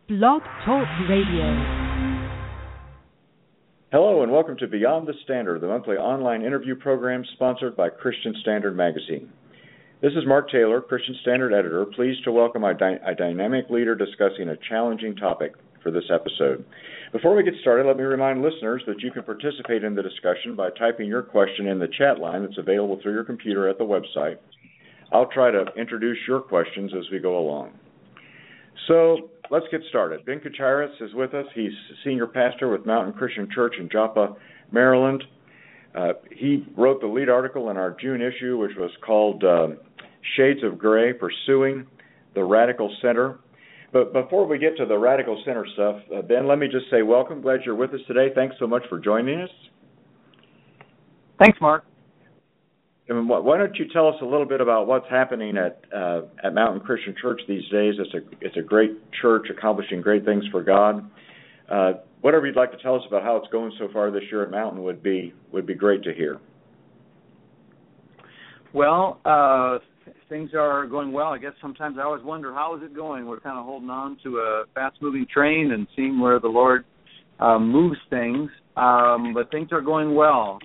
Blog Talk Radio. Hello and welcome to Beyond the Standard, the monthly online interview program sponsored by Christian Standard Magazine. This is Mark Taylor, Christian Standard editor, pleased to welcome a dynamic leader discussing a challenging topic for this episode. Before we get started, let me remind listeners that you can participate in the discussion by typing your question in the chat line that's available through your computer at the website. I'll try to introduce your questions as we go along. So let's get started. Ben Kucharias is with us. He's senior pastor with Mountain Christian Church in Joppa, Maryland. He wrote the lead article in our June issue, which was called Shades of Gray, Pursuing the Radical Center. But before we get to the Radical Center stuff, Ben, let me just say welcome. Glad you're with us today. Thanks so much for joining us. Thanks, Mark. And why don't you tell us a little bit about what's happening at Mountain Christian Church these days? It's a great church accomplishing great things for God. Whatever you'd like to tell us about how it's going so far this year at Mountain would be great to hear. Well, things are going well. I guess sometimes I always wonder, how is it going? We're kind of holding on to a fast-moving train and seeing where the Lord moves things, but things are going well.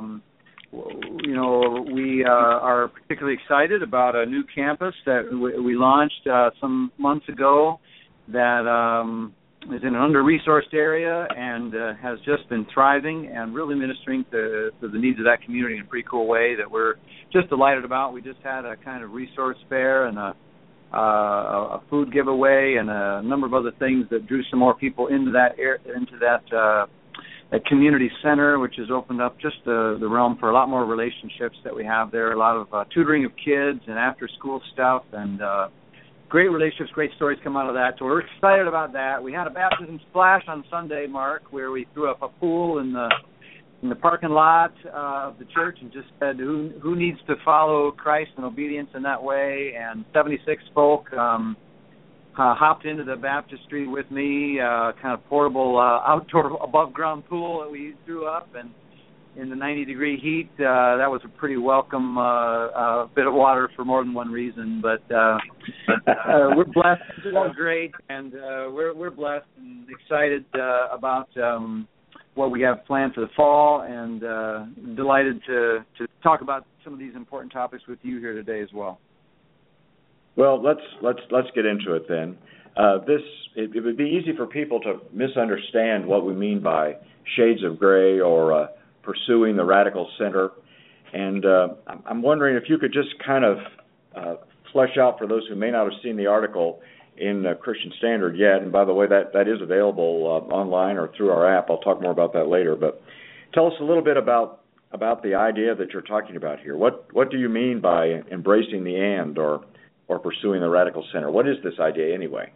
We are particularly excited about a new campus that we launched some months ago that is in an under-resourced area and has just been thriving and really ministering to the needs of that community in a pretty cool way that we're just delighted about. We just had a kind of resource fair and a food giveaway and a number of other things that drew some more people into that community center, which has opened up just the realm for a lot more relationships that we have there, a lot of tutoring of kids and after-school stuff, and great relationships, great stories come out of that. So we're excited about that. We had a baptism splash on Sunday, Mark, where we threw up a pool in the parking lot of the church and just said, who needs to follow Christ in obedience in that way? And 76 folk hopped into the baptistry with me, kind of portable outdoor above-ground pool that we threw up, and in the 90-degree heat, that was a pretty welcome bit of water for more than one reason. But we're blessed. It's all great, and we're blessed and excited about what we have planned for the fall, and delighted to talk about some of these important topics with you here today as well. Well, let's get into it then. It would be easy for people to misunderstand what we mean by shades of gray or pursuing the radical center. And I'm wondering if you could just kind of flesh out for those who may not have seen the article in Christian Standard yet. And by the way, that is available online or through our app. I'll talk more about that later. But tell us a little bit about the idea that you're talking about here. What do you mean by embracing the and or pursuing the radical center? What is this idea anyway?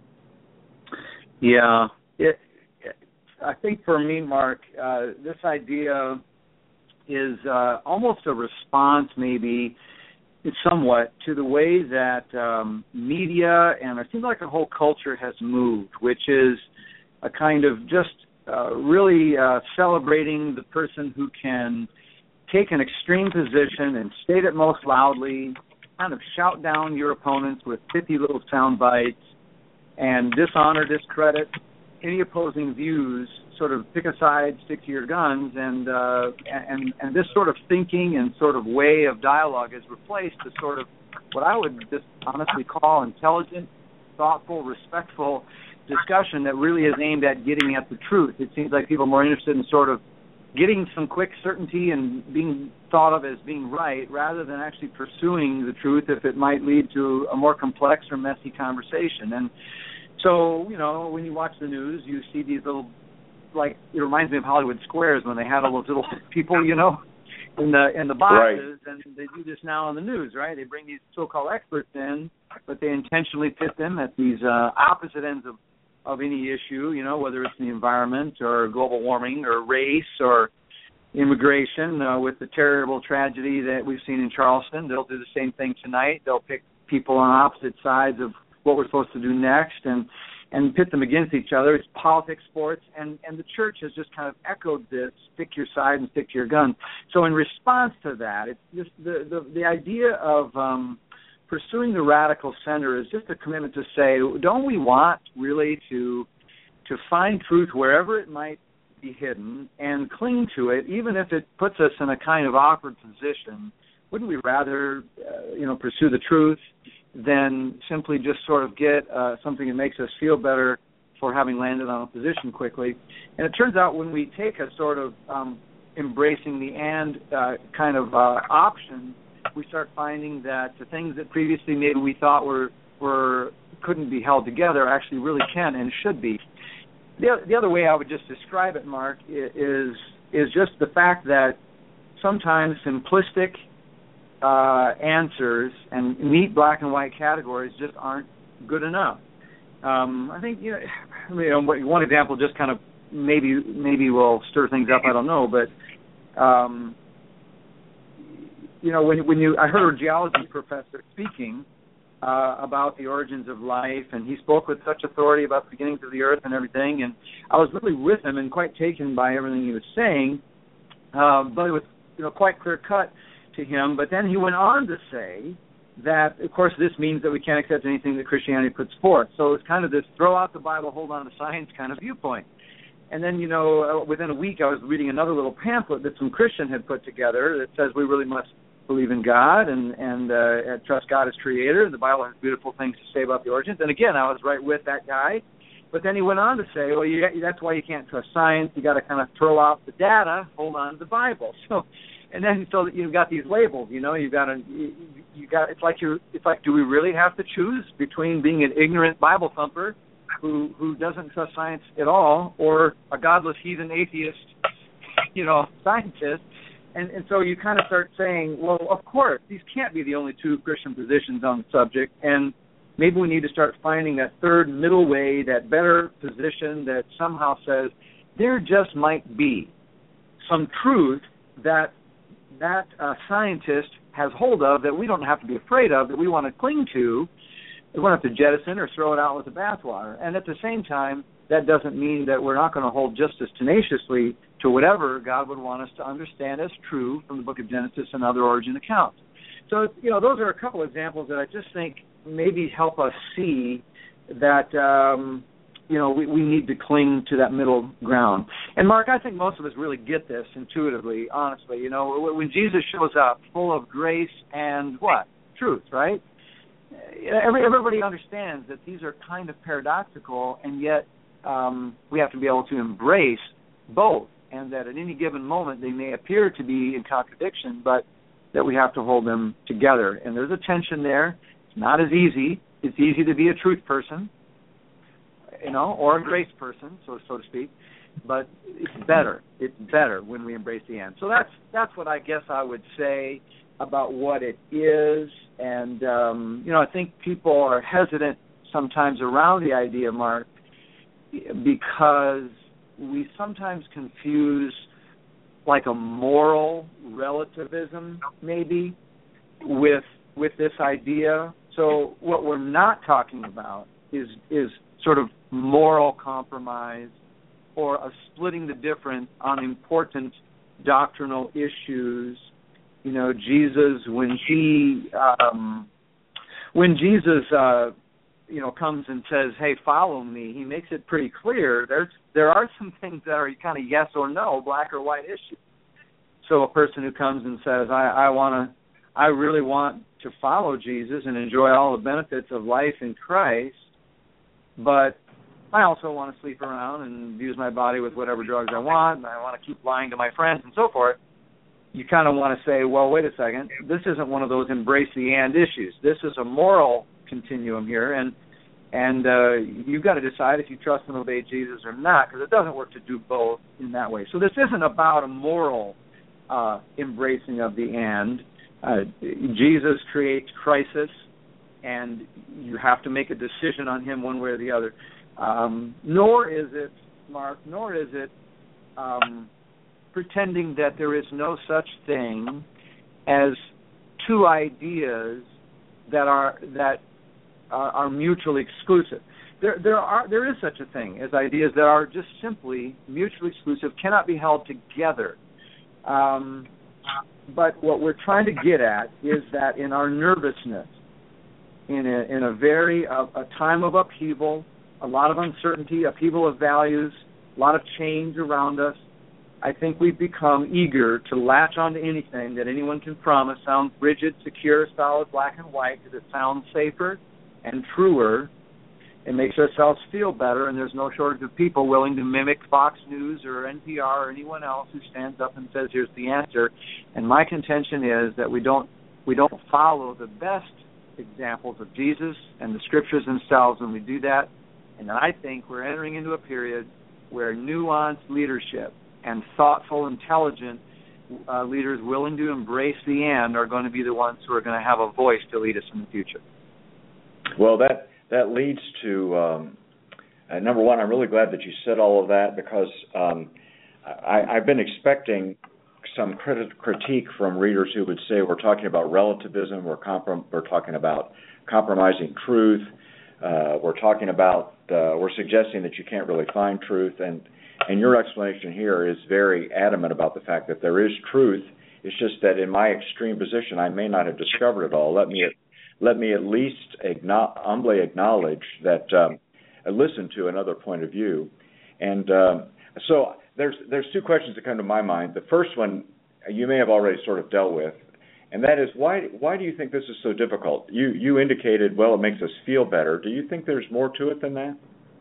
Yeah, I think for me, Mark, this idea is almost a response, maybe somewhat, to the way that media and it seems like the whole culture has moved, which is a kind of just really celebrating the person who can take an extreme position and state it most loudly, kind of shout down your opponents with pithy little sound bites and dishonor, discredit any opposing views, sort of pick a side, stick to your guns, and this sort of thinking and sort of way of dialogue has replaced the sort of what I would just honestly call intelligent, thoughtful, respectful discussion that really is aimed at getting at the truth. It seems like people are more interested in sort of getting some quick certainty and being thought of as being right rather than actually pursuing the truth if it might lead to a more complex or messy conversation. And so, when you watch the news, you see these little, like, it reminds me of Hollywood Squares when they had all those little people, in the boxes, right. And they do this now on the news, right? They bring these so-called experts in, but they intentionally pit them at these opposite ends of any issue, whether it's the environment or global warming or race or immigration with the terrible tragedy that we've seen in Charleston. They'll do the same thing tonight. They'll pick people on opposite sides of what we're supposed to do next and pit them against each other. It's politics, sports, and the church has just kind of echoed this, stick to your side and stick to your gun. So in response to that, it's just the idea of pursuing the radical center is just a commitment to say, don't we want really to find truth wherever it might be hidden and cling to it, even if it puts us in a kind of awkward position? Wouldn't we rather, pursue the truth than simply just sort of get something that makes us feel better for having landed on a position quickly? And it turns out when we take a sort of embracing the and kind of option, we start finding that the things that previously maybe we thought were couldn't be held together actually really can and should be. The other way I would just describe it, Mark, is just the fact that sometimes simplistic answers and neat black and white categories just aren't good enough. I think one example just kind of maybe will stir things up. I don't know, but I heard a geology professor speaking about the origins of life, and he spoke with such authority about the beginnings of the earth and everything, and I was really with him and quite taken by everything he was saying, but it was quite clear cut to him. But then he went on to say that, of course, this means that we can't accept anything that Christianity puts forth. So it's kind of this throw out the Bible, hold on to science kind of viewpoint. And then, within a week, I was reading another little pamphlet that some Christian had put together that says we really must believe in God and trust God as creator. The Bible has beautiful things to say about the origins. And again, I was right with that guy. But then he went on to say, well, that's why you can't trust science. You got to kind of throw out the data, hold on to the Bible. So you've got these labels. It's like, do we really have to choose between being an ignorant Bible thumper who doesn't trust science at all, or a godless heathen atheist, scientist? And so you kind of start saying, well, of course, these can't be the only two Christian positions on the subject, and maybe we need to start finding that third middle way, that better position that somehow says there just might be some truth that scientist has hold of that we don't have to be afraid of, that we want to cling to. We won't have to jettison or throw it out with the bathwater. And at the same time, that doesn't mean that we're not going to hold just as tenaciously to whatever God would want us to understand as true from the book of Genesis and other origin accounts. So, those are a couple examples that I just think maybe help us see that, we need to cling to that middle ground. And, Mark, I think most of us really get this intuitively, honestly. When Jesus shows up full of grace and what? Truth, right? Everybody understands that these are kind of paradoxical, and yet we have to be able to embrace both, and that at any given moment they may appear to be in contradiction, but that we have to hold them together. And there's a tension there. It's not as easy. It's easy to be a truth person, or a grace person, so to speak, but it's better. It's better when we embrace the end. So that's what I guess I would say about what it is. And, I think people are hesitant sometimes around the idea, Mark, because we sometimes confuse like a moral relativism maybe with this idea. So what we're not talking about is sort of moral compromise or a splitting the difference on important doctrinal issues. Jesus, when Jesus comes and says, "Hey, follow me," he makes it pretty clear. There are some things that are kind of yes or no, black or white issues. So a person who comes and says, I really want to follow Jesus and enjoy all the benefits of life in Christ, but I also want to sleep around and use my body with whatever drugs I want, and I want to keep lying to my friends and so forth. You kind of want to say, well, wait a second, this isn't one of those embrace the and issues. This is a moral continuum here, and you've got to decide if you trust and obey Jesus or not, because it doesn't work to do both in that way. So this isn't about a moral embracing of the and. Jesus creates crisis, and you have to make a decision on him one way or the other. Nor is it, Mark, pretending that there is no such thing as two ideas that are mutually exclusive. There is such a thing as ideas that are just simply mutually exclusive, cannot be held together. But what we're trying to get at is that in our nervousness in a very a time of upheaval, a lot of uncertainty, upheaval of values, a lot of change around us. I think we've become eager to latch onto anything that anyone can promise sounds rigid, secure, solid, black and white, because it sounds safer and truer. It makes ourselves feel better, and there's no shortage of people willing to mimic Fox News or NPR or anyone else who stands up and says, here's the answer. And my contention is that we don't follow the best examples of Jesus and the Scriptures themselves when we do that. And I think we're entering into a period where nuanced leadership and thoughtful, intelligent leaders willing to embrace the end are going to be the ones who are going to have a voice to lead us in the future. Well, that leads to, number one, I'm really glad that you said all of that, because I've been expecting some critique from readers who would say we're talking about relativism, we're talking about compromising truth, we're suggesting that you can't really find truth, and your explanation here is very adamant about the fact that there is truth. It's just that in my extreme position, I may not have discovered it all. Let me at least humbly acknowledge that I listened to another point of view. And so there's two questions that come to my mind. The first one you may have already sort of dealt with, and that is, why do you think this is so difficult? You indicated, well, it makes us feel better. Do you think there's more to it than that?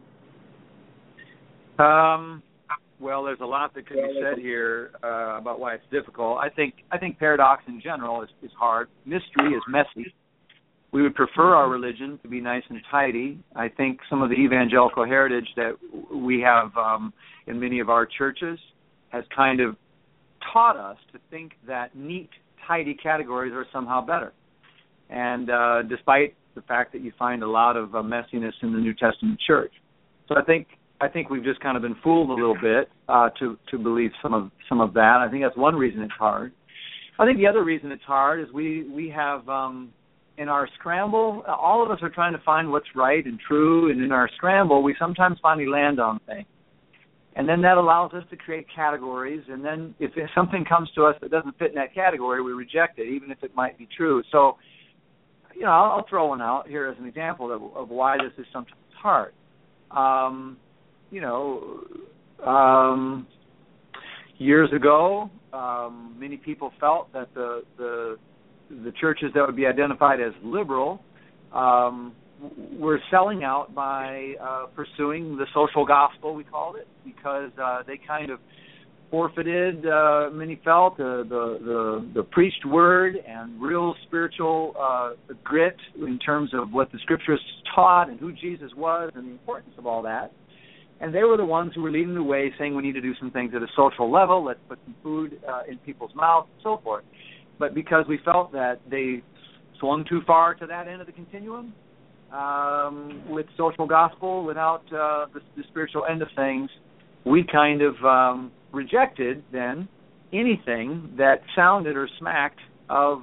Well, there's a lot that could be said here about why it's difficult. I think paradox in general is hard. Mystery is messy. We would prefer our religion to be nice and tidy. I think some of the evangelical heritage that we have in many of our churches has kind of taught us to think that neat, tidy categories are somehow better. And despite the fact that you find a lot of messiness in the New Testament church. So I think we've just kind of been fooled a little bit to believe some of that. I think that's one reason it's hard. I think the other reason it's hard is we have in our scramble, all of us are trying to find what's right and true, and in our scramble, we sometimes finally land on things. And then that allows us to create categories, and then if something comes to us that doesn't fit in that category, we reject it, even if it might be true. So, I'll throw one out here as an example of why this is sometimes hard. Years ago, many people felt that the churches that would be identified as liberal were selling out by pursuing the social gospel, we called it, because they kind of forfeited, many felt, the preached word and real spiritual grit in terms of what the Scriptures taught and who Jesus was and the importance of all that. And they were the ones who were leading the way, saying we need to do some things at a social level, let's put some food in people's mouths, and so forth. But because we felt that they swung too far to that end of the continuum with social gospel without the spiritual end of things, we kind of rejected then anything that sounded or smacked of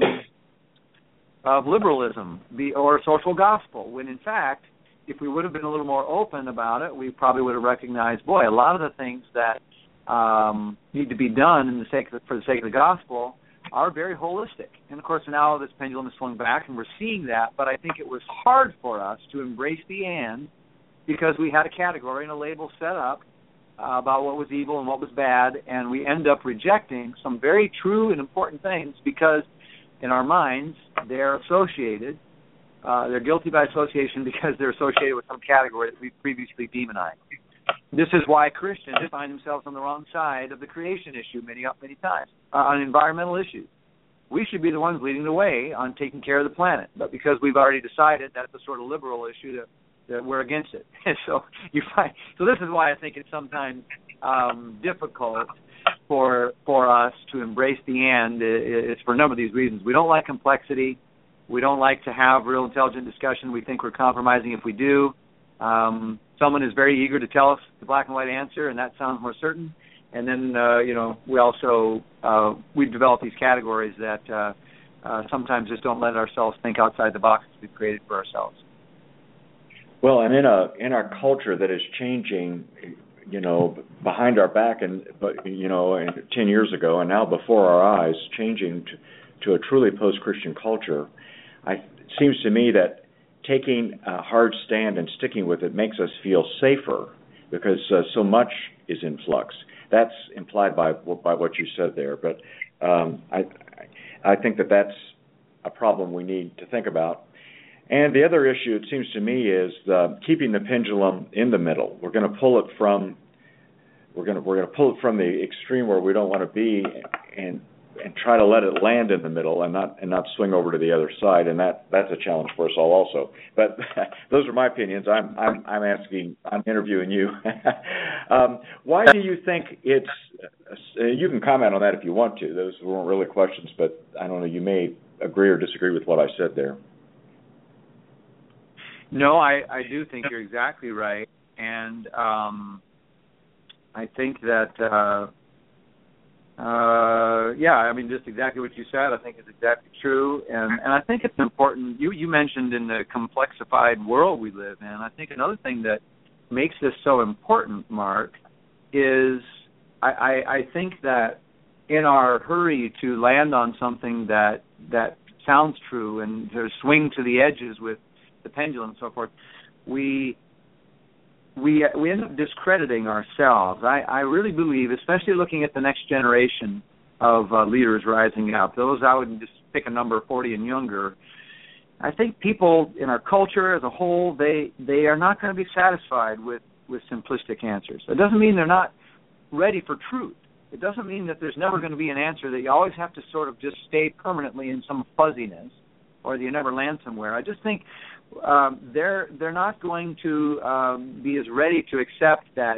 liberalism or social gospel, when in fact, if we would have been a little more open about it, we probably would have recognized, boy, a lot of the things that need to be done for the sake of the gospel are very holistic. And, of course, now this pendulum has swung back, and we're seeing that, but I think it was hard for us to embrace the and because we had a category and a label set up about what was evil and what was bad, and we end up rejecting some very true and important things because in our minds they're associated. They're guilty by association because they're associated with some category that we've previously demonized. This is why Christians find themselves on the wrong side of the creation issue many times, on environmental issues. We should be the ones leading the way on taking care of the planet, but because we've already decided that's a sort of liberal issue that we're against it. So this is why I think it's sometimes difficult for us to embrace the end. It's for a number of these reasons. We don't like complexity. We don't like to have real intelligent discussion. We think we're compromising if we do. Someone is very eager to tell us the black and white answer, and that sounds more certain. And then, we also we've developed these categories that sometimes just don't let ourselves think outside the box we've created for ourselves. Well, and in our culture that is changing, behind our back, and 10 years ago, and now before our eyes, changing to a truly post-Christian culture, seems to me that taking a hard stand and sticking with it makes us feel safer because so much is in flux. That's implied by what you said there, but I think that that's a problem we need to think about. And the other issue, it seems to me, is keeping the pendulum in the middle. We're going to pull it from the extreme where we don't want to be, and try to let it land in the middle and not swing over to the other side, and that's a challenge for us all also. But those are my opinions. I'm interviewing you. Why do you think it's? You can comment on that if you want to. Those weren't really questions, but I don't know. You may agree or disagree with what I said there. No, I do think you're exactly right, and I think that. I mean, just exactly what you said, I think is exactly true. And I think it's important. You mentioned in the complexified world we live in, I think another thing that makes this so important, Mark, is I think that in our hurry to land on something that sounds true and to swing to the edges with the pendulum and so forth, we end up discrediting ourselves. I really believe, especially looking at the next generation of leaders rising up, those I would just pick a number 40 and younger, I think people in our culture as a whole, they are not going to be satisfied with simplistic answers. It doesn't mean they're not ready for truth. It doesn't mean that there's never going to be an answer, that you always have to sort of just stay permanently in some fuzziness or that you never land somewhere. I just think they're not going to be as ready to accept that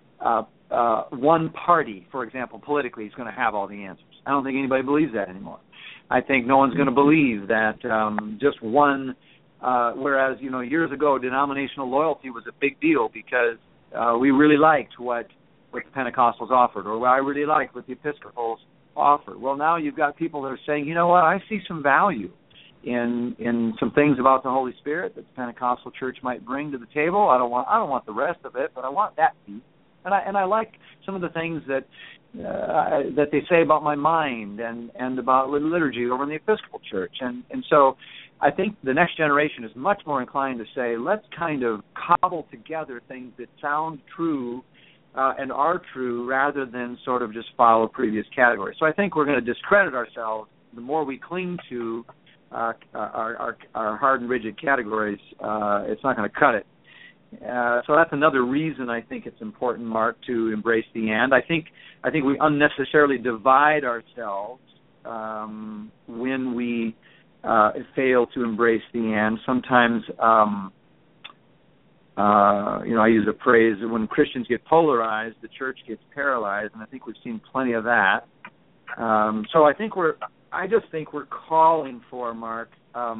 one party, for example, politically, is going to have all the answers. I don't think anybody believes that anymore. I think no one's going to believe that just one, whereas, years ago, denominational loyalty was a big deal because we really liked what the Pentecostals offered, or I really liked what the Episcopals offered. Well, now you've got people that are saying, you know what, I see some value in some things about the Holy Spirit that the Pentecostal church might bring to the table. I don't want the rest of it, but I want that piece. And I like some of the things that they say about my mind and about liturgy over in the Episcopal Church. And so I think the next generation is much more inclined to say, let's kind of cobble together things that sound true and are true rather than sort of just follow previous categories. So I think we're going to discredit ourselves the more we cling to our hard and rigid categories. It's not going to cut it. So that's another reason I think it's important, Mark, to embrace the and. I think we unnecessarily divide ourselves when we fail to embrace the and. Sometimes, I use a phrase that when Christians get polarized, the church gets paralyzed, and I think we've seen plenty of that. So I just think we're calling for, Mark,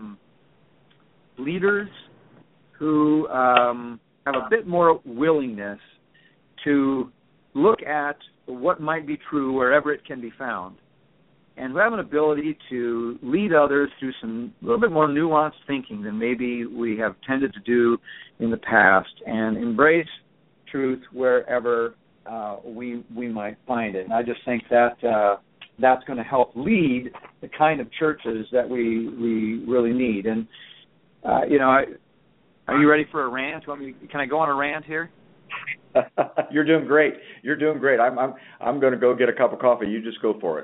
leaders who have a bit more willingness to look at what might be true wherever it can be found, and who have an ability to lead others through some little bit more nuanced thinking than maybe we have tended to do in the past, and embrace truth wherever we might find it. And I just think that that's going to help lead the kind of churches that we really need. And are you ready for a rant? Can I go on a rant here? You're doing great. I'm going to go get a cup of coffee. You just go for it.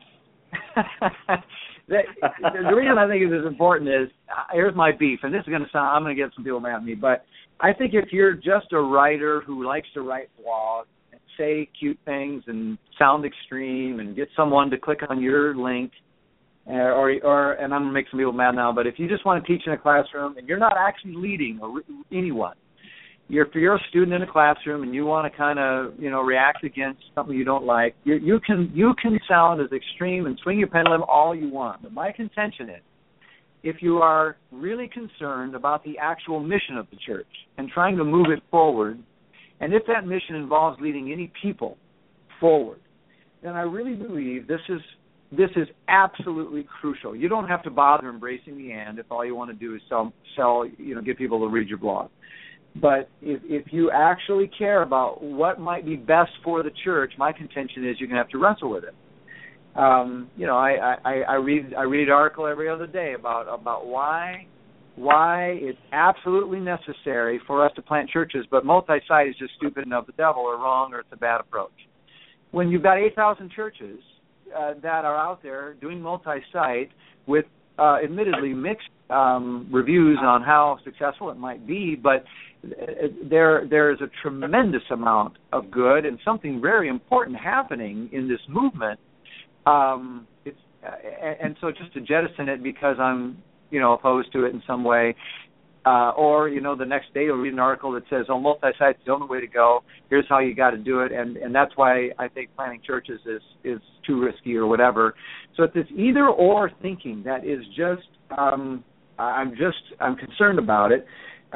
The reason I think it is important is, here's my beef, and this is going to sound, I'm going to get some people mad at me, but I think if you're just a writer who likes to write blogs and say cute things and sound extreme and get someone to click on your link, or and I'm going to make some people mad now, but if you just want to teach in a classroom and you're not actually leading anyone, if you're a student in a classroom and you want to kind of, react against something you don't like, you can sound as extreme and swing your pendulum all you want. But my contention is, if you are really concerned about the actual mission of the church and trying to move it forward, and if that mission involves leading any people forward, then I really believe this is absolutely crucial. You don't have to bother embracing the and if all you want to do is sell, get people to read your blog. But if you actually care about what might be best for the church, my contention is you're going to have to wrestle with it. I read an article every other day about why it's absolutely necessary for us to plant churches, but multi-site is just stupid and of the devil or wrong or it's a bad approach. When you've got 8,000 churches that are out there doing multi-site with admittedly mixed reviews on how successful it might be, but there is a tremendous amount of good and something very important happening in this movement. And so just to jettison it because I'm opposed to it in some way, or the next day you'll read an article that says, multi-site's the only way to go, here's how you got to do it, and that's why I think planting churches is too risky or whatever. So it's this either or thinking that is just I'm concerned about it.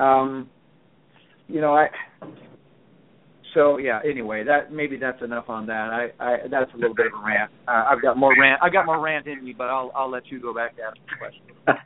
Anyway, that's enough on that. That's a little bit of a rant. I've got more rant in me, but I'll let you go back to ask the question.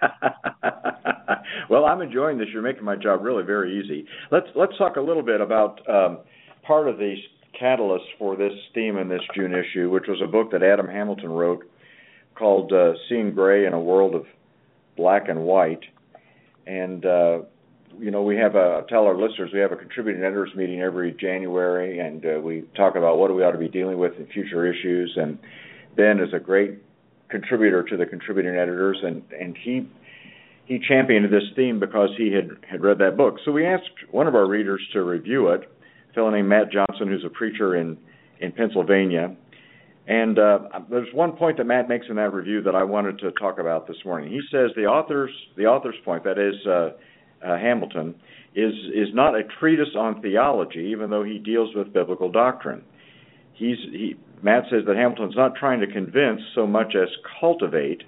Well, I'm enjoying this. You're making my job really very easy. Let's talk a little bit about part of the catalyst for this theme in this June issue, which was a book that Adam Hamilton wrote called Seeing Gray in a World of Black and White. And we tell our listeners we have a contributing editors meeting every January, and we talk about what do we ought to be dealing with in future issues. And Ben is a great contributor to the contributing editors, and he championed this theme because he had read that book. So we asked one of our readers to review it, a fellow named Matt Johnson, who's a preacher in Pennsylvania. And there's one point that Matt makes in that review that I wanted to talk about this morning. He says the author's point, that is Hamilton, is not a treatise on theology, even though he deals with biblical doctrine. Matt says that Hamilton's not trying to convince so much as cultivate.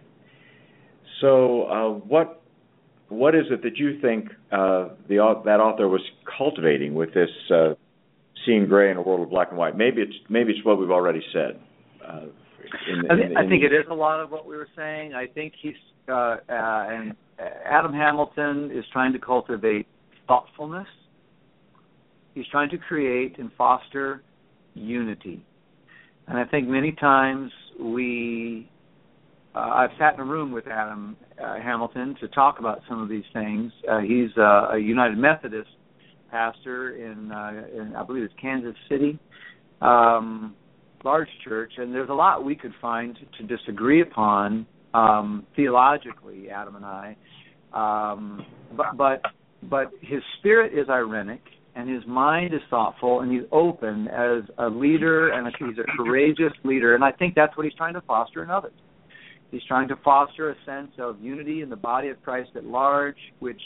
So what is it that you think that author was cultivating with this Seeing Gray in a World of Black and White? Maybe it's what we've already said. I think it is a lot of what we were saying. I think he's and Adam Hamilton is trying to cultivate thoughtfulness. He's trying to create and foster unity. And I think many times I've sat in a room with Adam Hamilton to talk about some of these things. He's a United Methodist pastor in I believe it's Kansas City, large church, and there's a lot we could find to disagree upon theologically, Adam and I. But his spirit is ironic, and his mind is thoughtful, and he's open as a leader, and he's a courageous leader, and I think that's what he's trying to foster in others. He's trying to foster a sense of unity in the body of Christ at large, which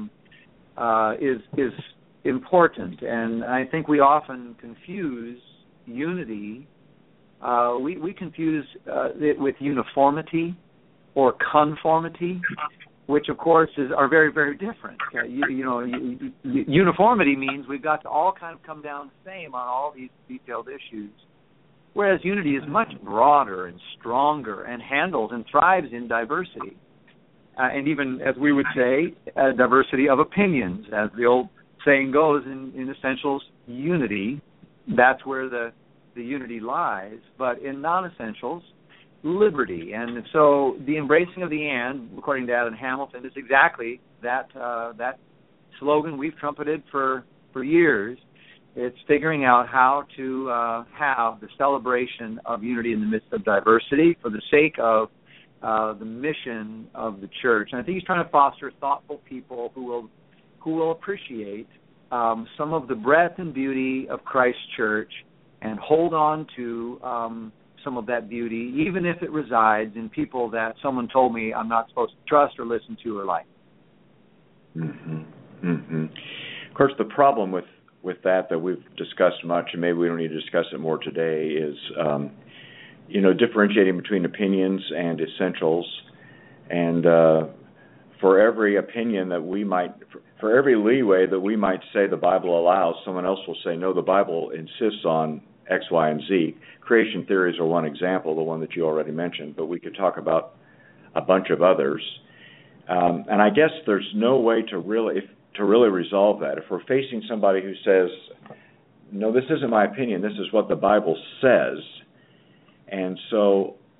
is important. And I think we often confuse unity. We confuse it with uniformity or conformity, which of course are very, very different. Uniformity means we've got to all kind of come down the same on all these detailed issues, whereas unity is much broader and stronger and handles and thrives in diversity. And even, as we would say, diversity of opinions. As the old saying goes, in essentials, unity, that's where the unity lies. But in non-essentials, liberty. And so the embracing of the and, according to Adam Hamilton, is exactly that slogan we've trumpeted for years. It's figuring out how to have the celebration of unity in the midst of diversity for the sake of the mission of the church. And I think he's trying to foster thoughtful people who will appreciate some of the breadth and beauty of Christ's church and hold on to some of that beauty, even if it resides in people that someone told me I'm not supposed to trust or listen to or like. Mm-hmm. Mm-hmm. Of course, the problem with that we've discussed much, and maybe we don't need to discuss it more today, is differentiating between opinions and essentials. And for every opinion that for every leeway that we might say the Bible allows, someone else will say, no, the Bible insists on X, Y, and Z. Creation theories are one example, the one that you already mentioned, but we could talk about a bunch of others. And I guess there's no way to really resolve that. If we're facing somebody who says, no, this isn't my opinion, this is what the Bible says, and so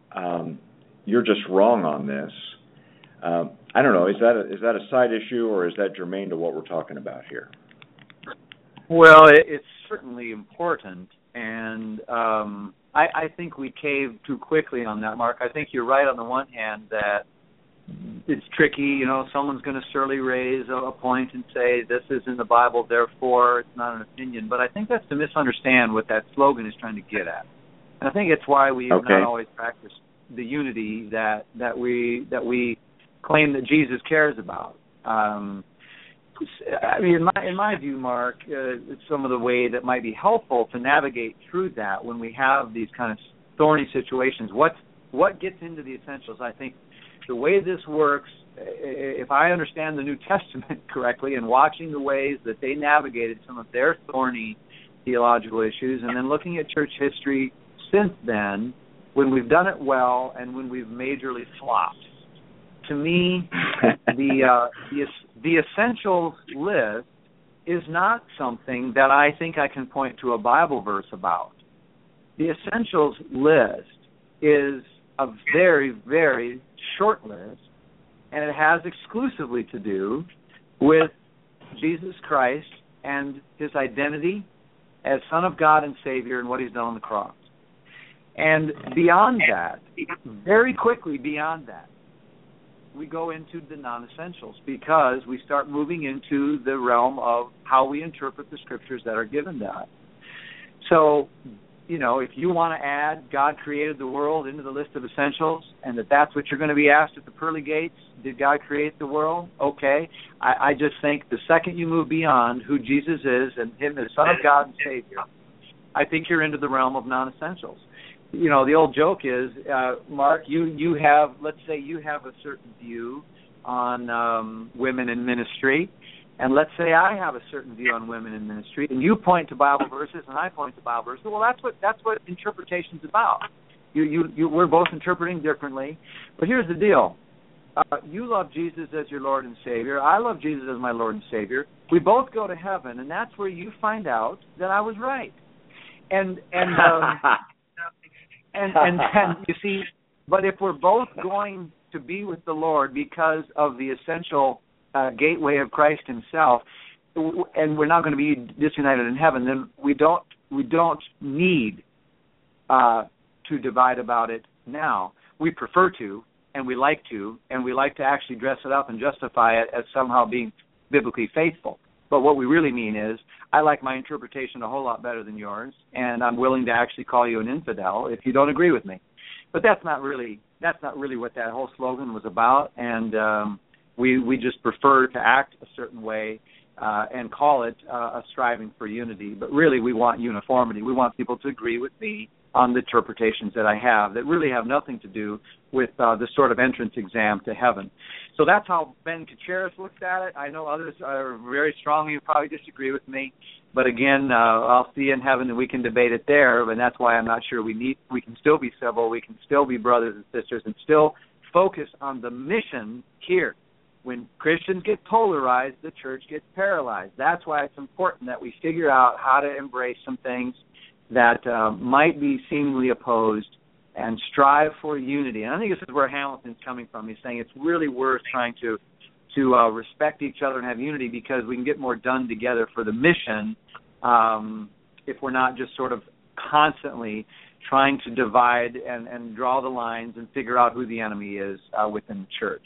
you're just wrong on this. I don't know. Is that a side issue, or is that germane to what we're talking about here? Well, it's certainly important, and I think we caved too quickly on that, Mark. I think you're right on the one hand that it's tricky. Someone's going to surely raise a point and say this is in the Bible, therefore it's not an opinion. But I think that's to misunderstand what that slogan is trying to get at. And I think it's why we have not always practiced the unity that we claim that Jesus cares about. In my view, Mark, some of the way that might be helpful to navigate through that when we have these kind of thorny situations, what gets into the essentials? I think the way this works, if I understand the New Testament correctly, and watching the ways that they navigated some of their thorny theological issues, and then looking at church history since then, when we've done it well and when we've majorly flopped. To me, the essentials list is not something that I think I can point to a Bible verse about. The essentials list is a very, very short list, and it has exclusively to do with Jesus Christ and his identity as Son of God and Savior and what he's done on the cross. And beyond that, very quickly beyond that, we go into the non-essentials because we start moving into the realm of how we interpret the scriptures that are given to us. So, if you want to add God created the world into the list of essentials and that's what you're going to be asked at the pearly gates, did God create the world? Okay. I just think the second you move beyond who Jesus is and him as Son of God and Savior, I think you're into the realm of non-essentials. The old joke is, Mark, you have, let's say you have a certain view on women in ministry, and let's say I have a certain view on women in ministry, and you point to Bible verses and I point to Bible verses. Well, that's what interpretation's about. We're both interpreting differently, but here's the deal. You love Jesus as your Lord and Savior. I love Jesus as my Lord and Savior. We both go to heaven, and that's where you find out that I was right. And you see, but if we're both going to be with the Lord because of the essential gateway of Christ himself, and we're not going to be disunited in heaven, then we don't need to divide about it now. We prefer to, and we like to actually dress it up and justify it as somehow being biblically faithful. But what we really mean is, I like my interpretation a whole lot better than yours, and I'm willing to actually call you an infidel if you don't agree with me. But that's not really what that whole slogan was about, and we just prefer to act a certain way and call it a striving for unity. But really, we want uniformity. We want people to agree with me on the interpretations that I have that really have nothing to do with the sort of entrance exam to heaven. So that's how Ben Kacharis looks at it. I know others are very strongly probably disagree with me, but again, I'll see you in heaven and we can debate it there, and that's why I'm not sure we can still be civil, we can still be brothers and sisters and still focus on the mission here. When Christians get polarized, the church gets paralyzed. That's why it's important that we figure out how to embrace some things that might be seemingly opposed and strive for unity. And I think this is where Hamilton's coming from. He's saying it's really worth trying to respect each other and have unity because we can get more done together for the mission if we're not just sort of constantly trying to divide and draw the lines and figure out who the enemy is within the church.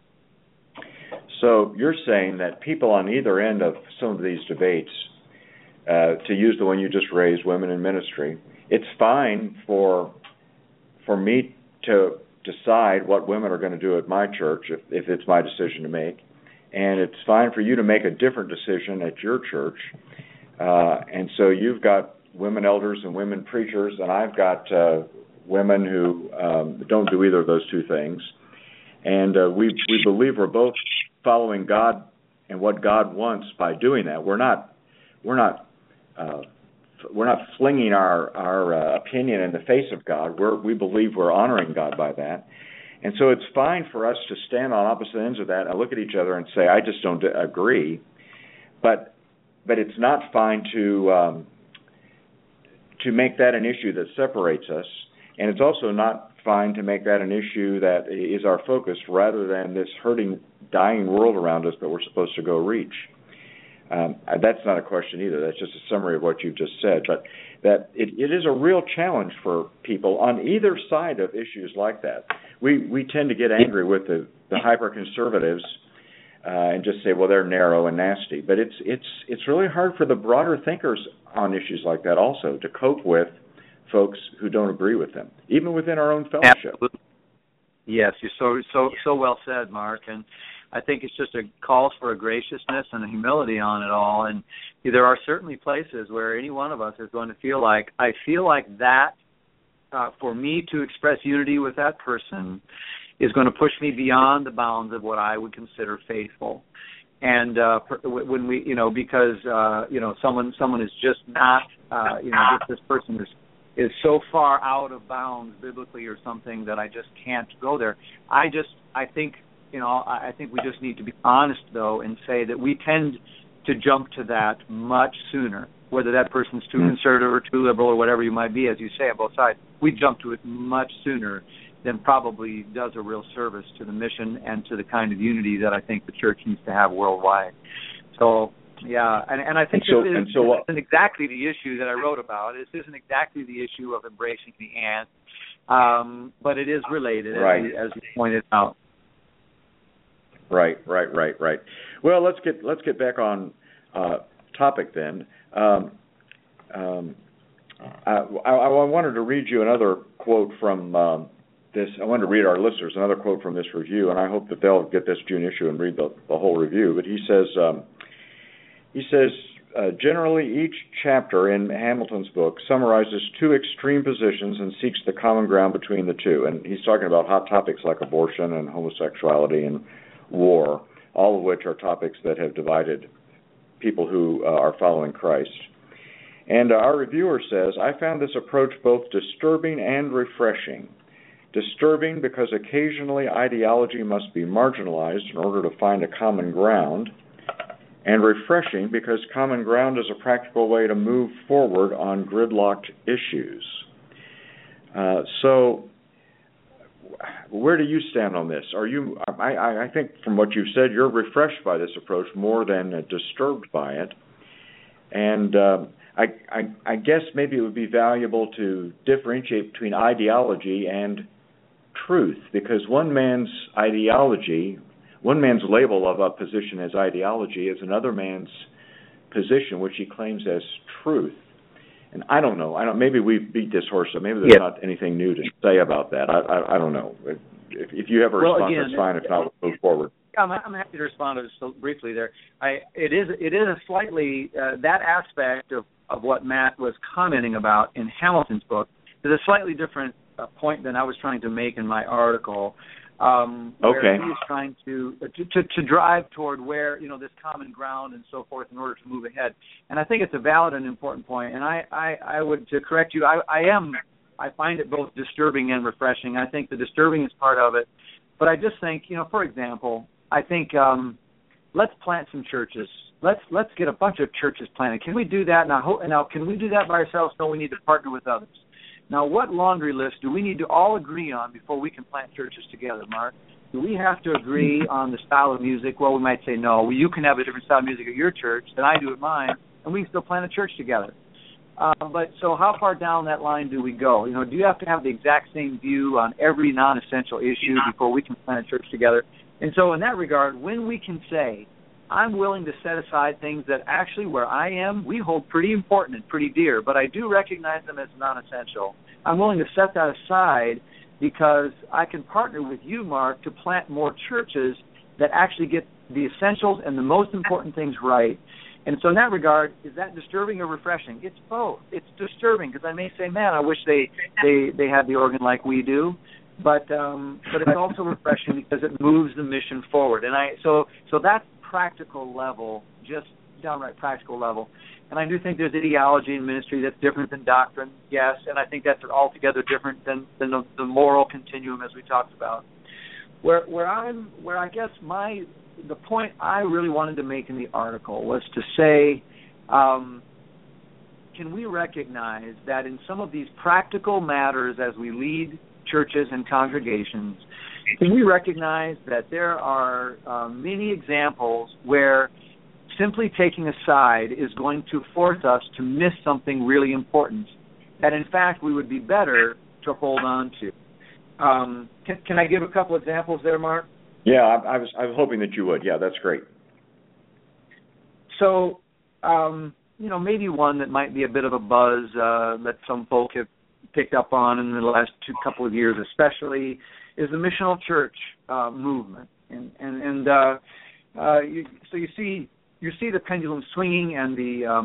So you're saying that people on either end of some of these debates, to use the one you just raised, women in ministry, it's fine for me to decide what women are going to do at my church if it's my decision to make, and it's fine for you to make a different decision at your church. And so you've got women elders and women preachers, and I've got women who don't do either of those two things. And we believe we're both following God and what God wants by doing that. We're not flinging our opinion in the face of God. We believe we're honoring God by that. And so it's fine for us to stand on opposite ends of that and look at each other and say, I just don't agree. But it's not fine to make that an issue that separates us. And it's also not fine to make that an issue that is our focus rather than this hurting, dying world around us that we're supposed to go reach. That's not a question either. That's just a summary of what you've just said. But that it is a real challenge for people on either side of issues like that. We tend to get angry with the hyper-conservatives and just say, well, they're narrow and nasty. But it's really hard for the broader thinkers on issues like that also to cope with folks who don't agree with them, even within our own fellowship. Absolutely. Yes, you're so well said, Mark. And I think it's just a call for a graciousness and a humility on it all. And there are certainly places where any one of us is going to feel like, I feel like that for me to express unity with that person is going to push me beyond the bounds of what I would consider faithful. And when we, because someone is just not, this person is so far out of bounds biblically or something that I just can't go there. I think we just need to be honest, though, and say that we tend to jump to that much sooner, whether that person's too conservative or too liberal or whatever you might be, as you say, on both sides. We jump to it much sooner than probably does a real service to the mission and to the kind of unity that I think the church needs to have worldwide. So, yeah, and I think this isn't exactly the issue that I wrote about. This isn't exactly the issue of embracing the ant, but it is related, right, as you pointed out. Right. Well, let's get back on topic then. I wanted to read you another quote from this. I wanted to read our listeners another quote from this review, and I hope that they'll get this June issue and read the whole review. But he says, generally each chapter in Hamilton's book summarizes two extreme positions and seeks the common ground between the two. And he's talking about hot topics like abortion and homosexuality and war, all of which are topics that have divided people who are following Christ. And our reviewer says, I found this approach both disturbing and refreshing. Disturbing because occasionally ideology must be marginalized in order to find a common ground, and refreshing because common ground is a practical way to move forward on gridlocked issues. So where do you stand on this? Are you? I think from what you've said, you're refreshed by this approach more than disturbed by it. And I guess maybe it would be valuable to differentiate between ideology and truth, because one man's ideology, one man's label of a position as ideology is another man's position, which he claims as truth. And I don't know. Maybe we've beat this horse, so maybe there's not anything new to say about that. I don't know. If you have a response, that's fine. If not, we'll move forward. I'm happy to respond to this so briefly there. It is a slightly, that aspect of what Matt was commenting about in Hamilton's book is a slightly different point than I was trying to make in my article. Where he was trying to drive toward where, this common ground and so forth in order to move ahead. And I think it's a valid and important point. And I would, to correct you, I find it both disturbing and refreshing. I think the disturbing is part of it. But I just think, for example, I think let's plant some churches. Let's get a bunch of churches planted. Can we do that? Now, can we do that by ourselves? No, we need to partner with others. Now, what laundry list do we need to all agree on before we can plant churches together, Mark? Do we have to agree on the style of music? Well, we might say, no, you can have a different style of music at your church than I do at mine, and we can still plant a church together. But so how far down that line do we go? Do you have to have the exact same view on every non-essential issue before we can plant a church together? And so in that regard, when we can say, I'm willing to set aside things that actually where I am, we hold pretty important and pretty dear, but I do recognize them as non-essential. I'm willing to set that aside because I can partner with you, Mark, to plant more churches that actually get the essentials and the most important things right. And so in that regard, is that disturbing or refreshing? It's both. It's disturbing because I may say, man, I wish they had the organ like we do. But it's also refreshing because it moves the mission forward. And so that's practical level, just downright practical level. And I do think there's ideology in ministry that's different than doctrine, yes, and I think that's altogether different than the moral continuum as we talked about. Where I guess the point I really wanted to make in the article was to say, can we recognize that in some of these practical matters as we lead churches and congregations, can we recognize that there are many examples where simply taking a side is going to force us to miss something really important that, in fact, we would be better to hold on to? Can I give a couple examples there, Mark? Yeah, I was hoping that you would. Yeah, that's great. So, maybe one that might be a bit of a buzz that some folk have picked up on in the last couple of years, especially, is the missional church movement. So you see the pendulum swinging, and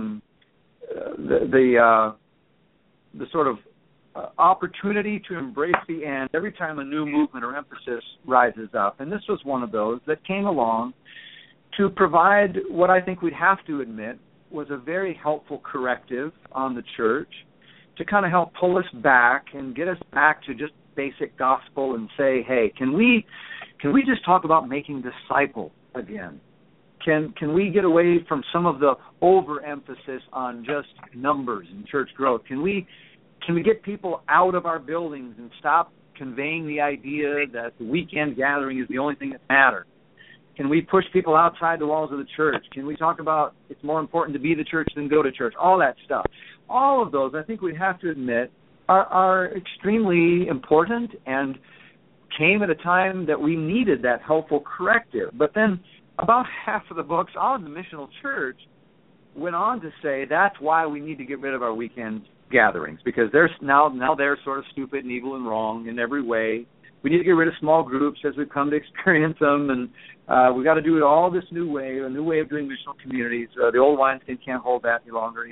the sort of opportunity to embrace the end every time a new movement or emphasis rises up. And this was one of those that came along to provide what I think we'd have to admit was a very helpful corrective on the church to kind of help pull us back and get us back to just basic gospel and say, hey, can we just talk about making disciples again? Can we get away from some of the overemphasis on just numbers and church growth? Can we get people out of our buildings and stop conveying the idea that the weekend gathering is the only thing that matters? Can we push people outside the walls of the church? Can we talk about it's more important to be the church than go to church? All that stuff. All of those, I think we have to admit, are extremely important and came at a time that we needed that helpful corrective. But then about half of the books on the missional church went on to say that's why we need to get rid of our weekend gatherings, because they're now they're sort of stupid and evil and wrong in every way. We need to get rid of small groups as we've come to experience them, and we've got to do it all this new way, a new way of doing missional communities. The old wineskin can't hold that any longer,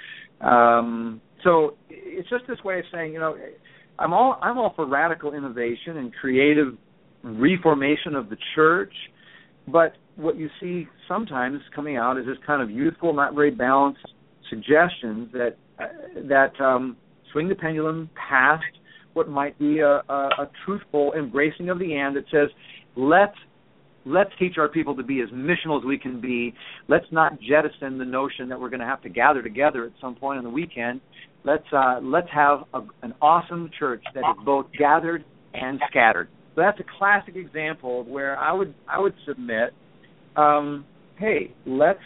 So it's just this way of saying, I'm all for radical innovation and creative reformation of the church, but what you see sometimes coming out is this kind of youthful, not very balanced suggestions that swing the pendulum past what might be a truthful embracing of the end that says, let's teach our people to be as missional as we can be. Let's not jettison the notion that we're going to have to gather together at some point on the weekend. Let's have an awesome church that is both gathered and scattered. So that's a classic example of where I would submit, hey, let's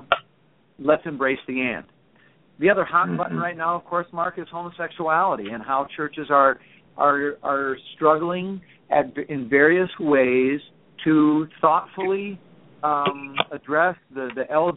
embrace the and. The other hot button right now, of course, Mark, is homosexuality and how churches are struggling in various ways to thoughtfully address the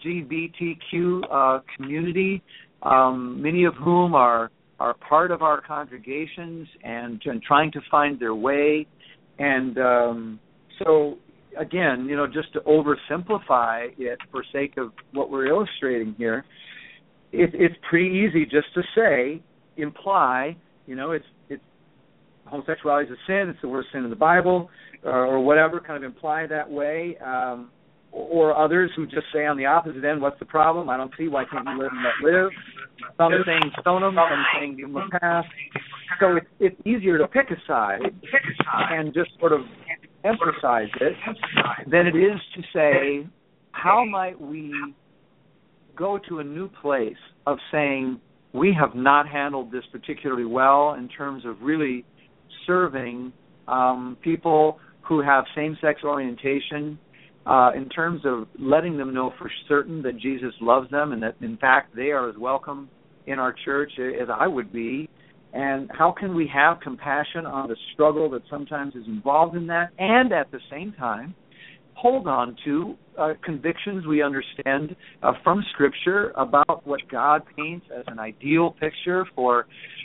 LGBTQ community, many of whom are part of our congregations and trying to find their way. And so, again, just to oversimplify it for sake of what we're illustrating here, it's pretty easy just to imply, it's homosexuality is a sin, it's the worst sin in the Bible, or whatever, kind of imply that way. Or others who just say on the opposite end, what's the problem? I don't see, why can't you live and let live? Some saying stone them, some saying give them a pass. So it's easier to pick a side and just sort of emphasize it than it is to say, how might we go to a new place of saying we have not handled this particularly well in terms of really serving people who have same-sex orientation, in terms of letting them know for certain that Jesus loves them and that, in fact, they are as welcome in our church as I would be. And how can we have compassion on the struggle that sometimes is involved in that, and at the same time hold on to convictions we understand from Scripture about what God paints as an ideal picture for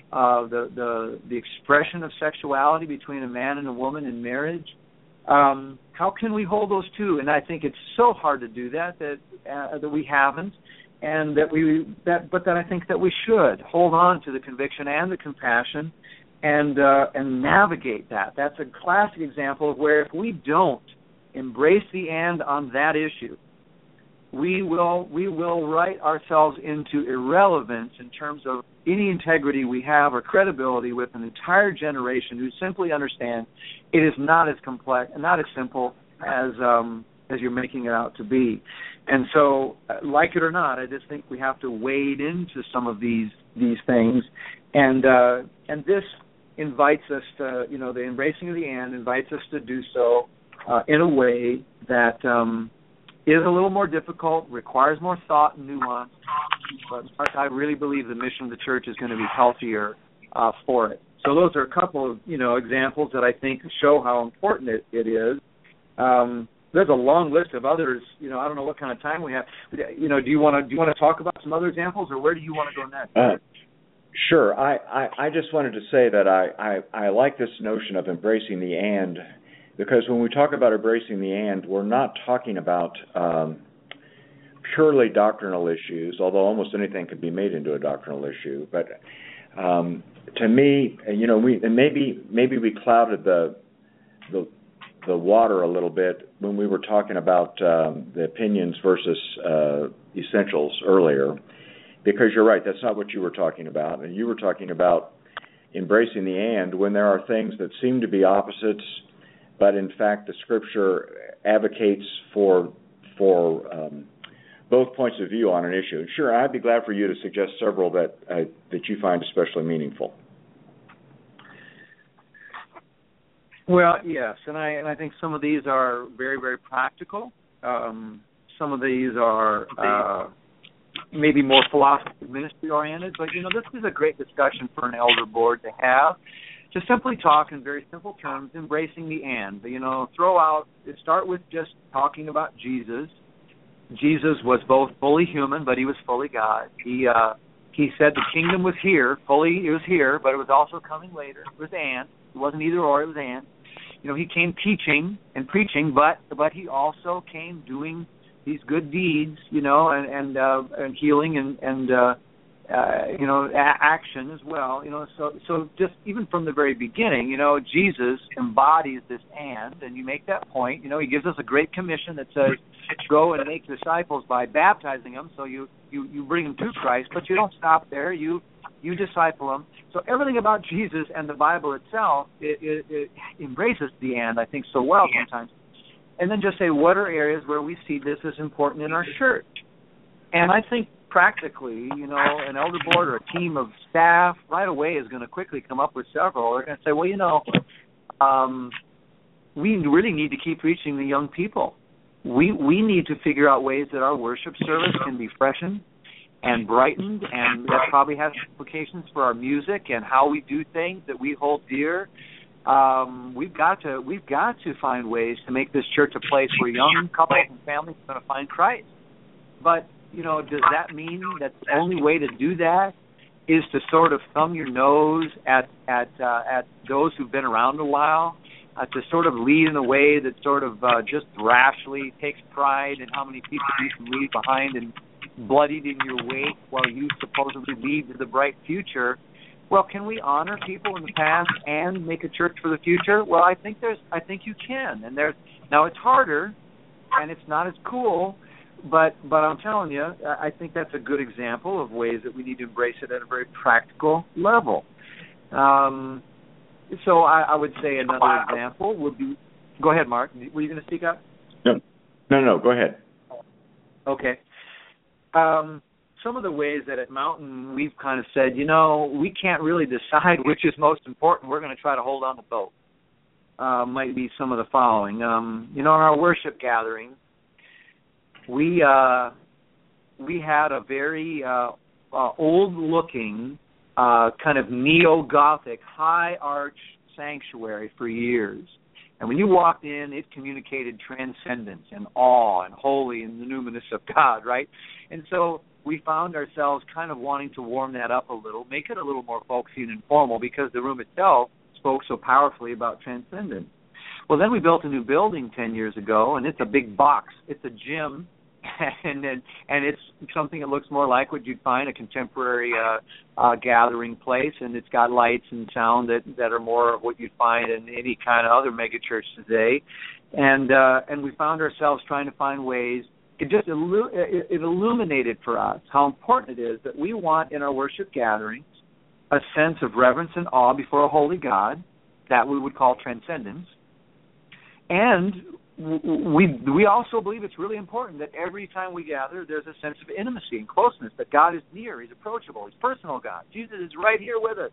the expression of sexuality between a man and a woman in marriage? How can we hold those two? And I think it's so hard to do that we haven't, and but I think that we should hold on to the conviction and the compassion and navigate that. That's a classic example of where if we don't embrace the and on that issue, we will write ourselves into irrelevance in terms of any integrity we have or credibility with an entire generation who simply understand it is not as complex and not as simple as you're making it out to be. And so, like it or not, I just think we have to wade into some of these things, and invites us to, the embracing of the and invites us to do so in a way that is a little more difficult, requires more thought and nuance. But Mark, I really believe the mission of the church is going to be healthier for it. So those are a couple of examples that I think show how important it is. There's a long list of others. I don't know what kind of time we have. Do you want to talk about some other examples, or where do you want to go next? Sure. I just wanted to say that I like this notion of embracing the and, because when we talk about embracing the and, we're not talking about purely doctrinal issues, although almost anything could be made into a doctrinal issue. But to me, maybe we clouded the water a little bit when we were talking about the opinions versus essentials earlier, because you're right, that's not what you were talking about. And you were talking about embracing the and when there are things that seem to be opposites, but in fact the Scripture advocates for both points of view on an issue. And sure, I'd be glad for you to suggest several that you find especially meaningful. Well, yes, and I think some of these are very, very practical. Some of these are maybe more philosophy ministry oriented, but this is a great discussion for an elder board to have. To simply talk in very simple terms, embracing the and. Start with just talking about Jesus. Jesus was both fully human, but he was fully God. He said the kingdom was here, it was here, but it was also coming later. It was and. It wasn't either or, it was and. He came teaching and preaching, but he also came doing these good deeds, and healing and action as well. So just even from the very beginning, Jesus embodies this and you make that point. He gives us a great commission that says, go and make disciples by baptizing them. So you bring them to Christ, but you don't stop there. You disciple them. So everything about Jesus and the Bible itself, it embraces the and, I think, so well sometimes. And then just say, what are areas where we see this as important in our church? And I think practically, an elder board or a team of staff right away is going to quickly come up with several. They're going to say, we really need to keep reaching the young people. We need to figure out ways that our worship service can be freshened and brightened, and that probably has implications for our music and how we do things that we hold dear. We've got to find ways to make this church a place where young couples and families are going to find Christ. But does that mean that the only way to do that is to sort of thumb your nose at those who've been around a while, to sort of lead in a way that sort of just rashly takes pride in how many people you can leave behind and bloodied in your wake while you supposedly lead to the bright future? Well, can we honor people in the past and make a church for the future? Well, I think you can, and now it's harder, and it's not as cool. But I'm telling you, I think that's a good example of ways that we need to embrace it at a very practical level. So I would say another example would be. Go ahead, Mark. Were you going to speak up? No. Go ahead. Okay. Some of the ways that at Mountain we've kind of said, we can't really decide which is most important. We're going to try to hold on to both. Might be some of the following. In our worship gathering, we had a very old-looking kind of neo-Gothic high-arch sanctuary for years. And when you walked in, it communicated transcendence and awe and holy and the numinous of God, right? And so we found ourselves kind of wanting to warm that up a little, make it a little more folksy and informal, because the room itself spoke so powerfully about transcendence. Well, then we built a new building 10 years ago, and it's a big box. It's a gym, and it's something that looks more like what you'd find a contemporary gathering place, and it's got lights and sound that are more of what you'd find in any kind of other megachurch today. And we found ourselves trying to find ways. It illuminated for us how important it is that we want in our worship gatherings a sense of reverence and awe before a holy God that we would call transcendence. And we also believe it's really important that every time we gather, there's a sense of intimacy and closeness, that God is near, He's approachable, He's personal God. Jesus is right here with us.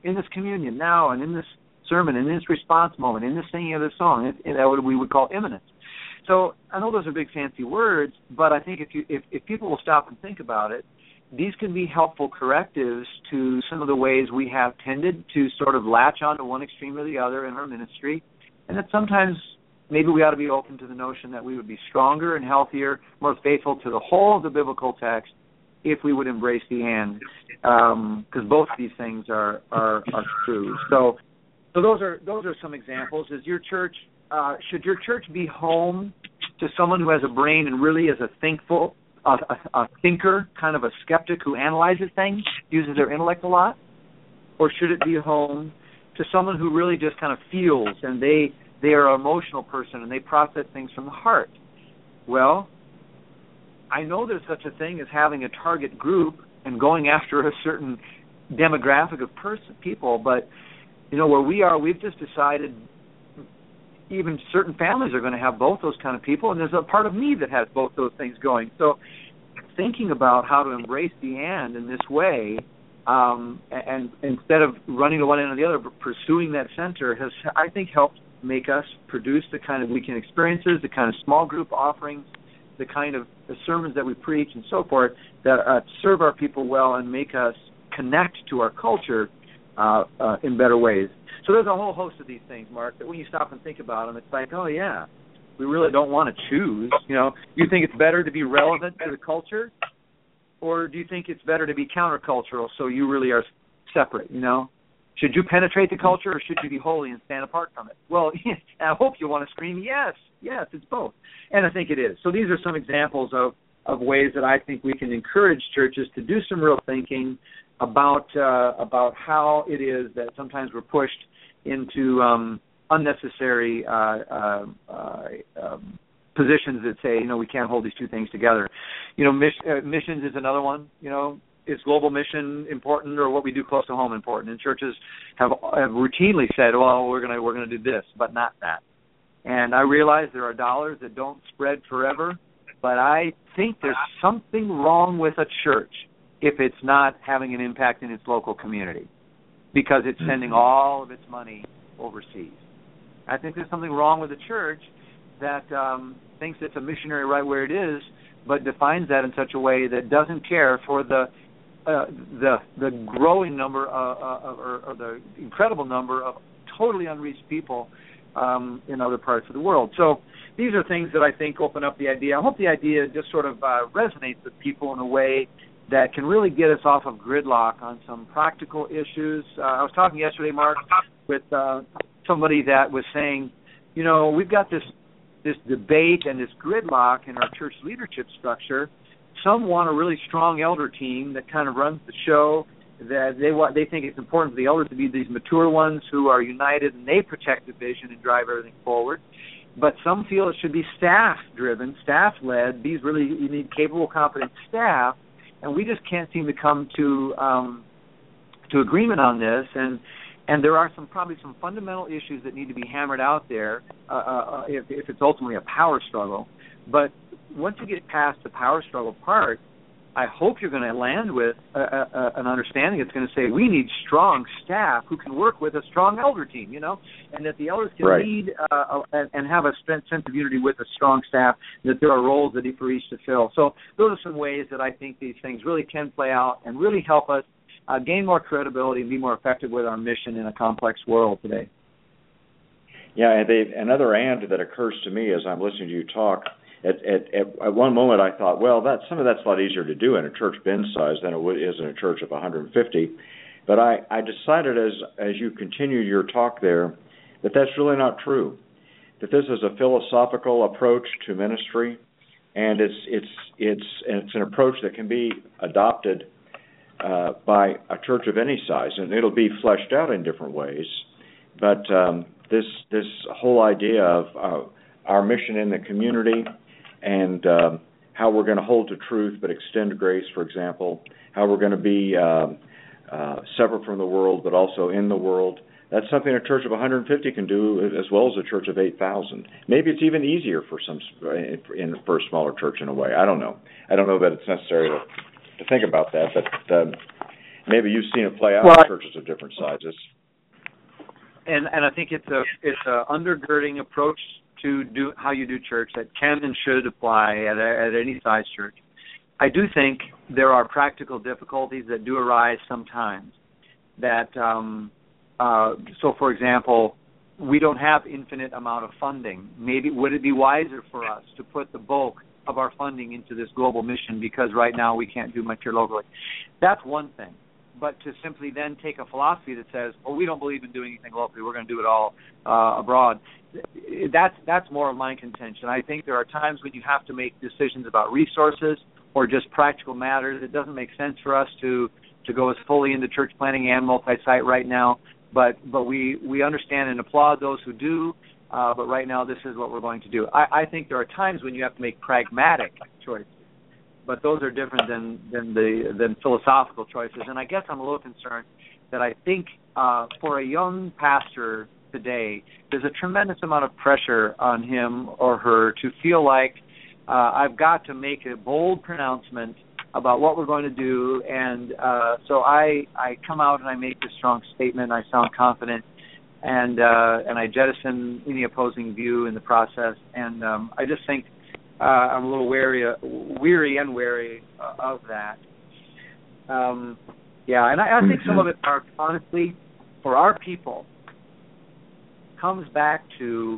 in this communion now, and in this sermon, and in this response moment, in this singing of this song, and that what we would call imminence. So I know those are big fancy words, but I think if people will stop and think about it, these can be helpful correctives to some of the ways we have tended to sort of latch on to one extreme or the other in our ministry, and that sometimes maybe we ought to be open to the notion that we would be stronger and healthier, more faithful to the whole of the biblical text if we would embrace the and, because both of these things are true. So those are some examples. Is your church should your church be home to someone who has a brain and really is a thinker, kind of a skeptic who analyzes things, uses their intellect a lot, or should it be home to someone who really just kind of feels and they are an emotional person and they process things from the heart? Well, I know there's such a thing as having a target group and going after a certain demographic of people, but where we are, we've just decided even certain families are going to have both those kind of people, and there's a part of me that has both those things going. So thinking about how to embrace the and in this way, and instead of running to one end or the other, but pursuing that center has, I think, helped make us produce the kind of weekend experiences, the kind of small group offerings, the kind of the sermons that we preach and so forth that serve our people well and make us connect to our culture in better ways. So there's a whole host of these things, Mark, that when you stop and think about them, it's like, oh, yeah, we really don't want to choose. You think it's better to be relevant to the culture, or do you think it's better to be countercultural so you really are separate, Should you penetrate the culture, or should you be holy and stand apart from it? Well, I hope you want to scream, yes, it's both. And I think it is. So these are some examples of ways that I think we can encourage churches to do some real thinking about how it is that sometimes we're pushed into unnecessary positions that say, we can't hold these two things together. Missions is another one. Is global mission important, or what we do close to home important? And churches have routinely said, well, we're gonna do this, but not that. And I realize there are dollars that don't spread forever, but I think there's something wrong with a church if it's not having an impact in its local community, because it's sending all of its money overseas. I think there's something wrong with the church that thinks it's a missionary right where it is, but defines that in such a way that doesn't care for the growing number or the incredible number of totally unreached people in other parts of the world. So these are things that I think open up the idea. I hope the idea just sort of resonates with people in a way that can really get us off of gridlock on some practical issues. I was talking yesterday, Mark, with somebody that was saying, we've got this debate and this gridlock in our church leadership structure. Some want a really strong elder team that kind of runs the show, that they think it's important for the elders to be these mature ones who are united and they protect the vision and drive everything forward. But some feel it should be staff-driven, staff-led. You need capable, competent staff, and we just can't seem to come to agreement on this. And there are probably some fundamental issues that need to be hammered out there if it's ultimately a power struggle. But once you get past the power struggle part, I hope you're going to land with an understanding that's going to say we need strong staff who can work with a strong elder team, and that the elders can lead and have a sense of unity with a strong staff, that there are roles that for each to fill. So those are some ways that I think these things really can play out and really help us gain more credibility and be more effective with our mission in a complex world today. Yeah, and another and that occurs to me as I'm listening to you talk, at one moment I thought, well, some of that's a lot easier to do in a church bin size than it is in a church of 150. But I decided as you continued your talk there that that's really not true, that this is a philosophical approach to ministry, and it's an approach that can be adopted by a church of any size, and it'll be fleshed out in different ways. But this whole idea of our mission in the community and how we're going to hold to truth but extend grace, for example, how we're going to be separate from the world but also in the world, that's something a church of 150 can do as well as a church of 8,000. Maybe it's even easier for a smaller church in a way. I don't know. I don't know that it's necessary to think about that, but maybe you've seen it play out in churches of different sizes. And I think it's a undergirding approach to do how you do church that can and should apply at any size church. I do think there are practical difficulties that do arise sometimes. That so, for example, we don't have infinite amount of funding. Maybe would it be wiser for us to put the bulk of our funding into this global mission because right now we can't do much here locally? That's one thing. But to simply then take a philosophy that says, well, we don't believe in doing anything locally, we're going to do it all abroad, that's more of my contention. I think there are times when you have to make decisions about resources or just practical matters. It doesn't make sense for us to go as fully into church planting and multi-site right now, but we understand and applaud those who do, but right now this is what we're going to do. I think there are times when you have to make pragmatic choices, but those are different than philosophical choices. And I guess I'm a little concerned that I think for a young pastor today, there's a tremendous amount of pressure on him or her to feel like I've got to make a bold pronouncement about what we're going to do, and so I come out and I make this strong statement. I sound confident, and I jettison any opposing view in the process. And I just think I'm a little weary and wary of that. Yeah, and I think some of it, honestly, for our people, comes back to